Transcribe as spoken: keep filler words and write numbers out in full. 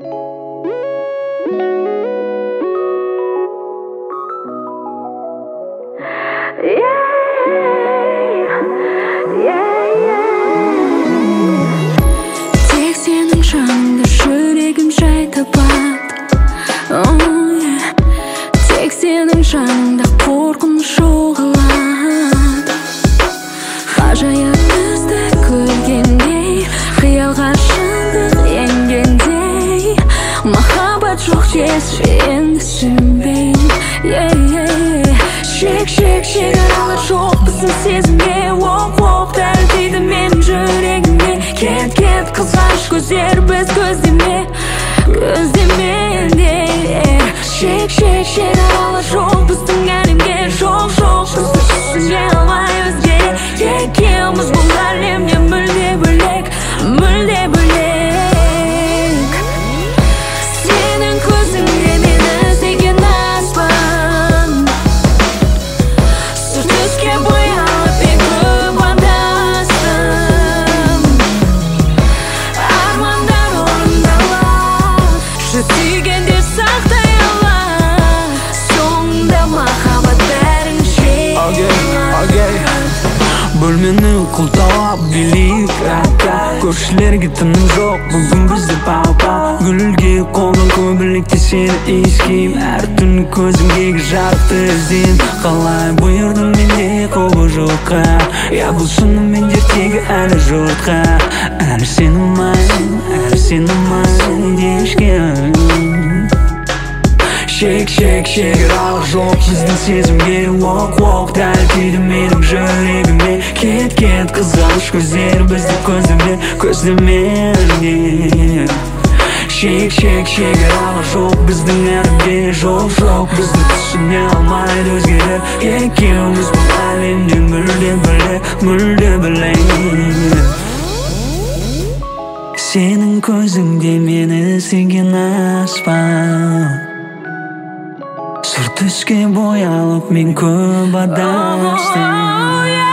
Тек сенің жаныңда жүрегім жай табады. Oh, yeah. Тек сенің жаныңда қорқыныш жоғалады. Ғажайып бізді көргендей, қиялға шындық енгендей. Махаббат жоқ десе енді сүймеймін. Yeah, yeah, yeah. Шек, шек, шекаралар жоқ біздің сезімге. Оқ, оқ дәл менің жүрегіме. Кет, кет қызғаныш көздер біз көздеме, көздеме. Шек, шек, шекаралар жоқ біздің әлемге. Жоқ, жоқ бізді түсіне алмаймыз керек. Екеуміз бұл әлемде мүлде бөлек, мүлде бөлек. Сенің көзіңде мені іздеген аспан, сұр түске боялып мен көп адастым. Армандар орындалады, сүйгенде сақтай алады. Соңында махаббат бәрін жеңеді. Бөлмені құлталап билейік рәтта, көршілерге тыным жоқ бүгін бізді папа. Гүлге қолдан көбілекте сені иіскейм, әр түн көзіңдегі жарықты іздейм. Қалай бұйырдым менде қолы жоққа, я бұл шынымен ертегі әлі жұртқа. Әлі сені ұнаймын, әлі сені ұнаймын ешкім. Шек, шек, шекаралар жоқ біздің сезімге. Оқ, оқ дәл тиді менің жүрегіме. Кет, кет қызғаныш көздер бізді көздеме, көздеме. Шек, шек, шекаралар жоқ біздің әлемде. Жоқ, жоқ бізді түсіне алмайды өзгелер. Екеуміз бұл әлемде мүлде бөлек, мүлде бөлек. Сенің көзіңде мені іздеген аспан, сұр түске боялып мен көп адастым.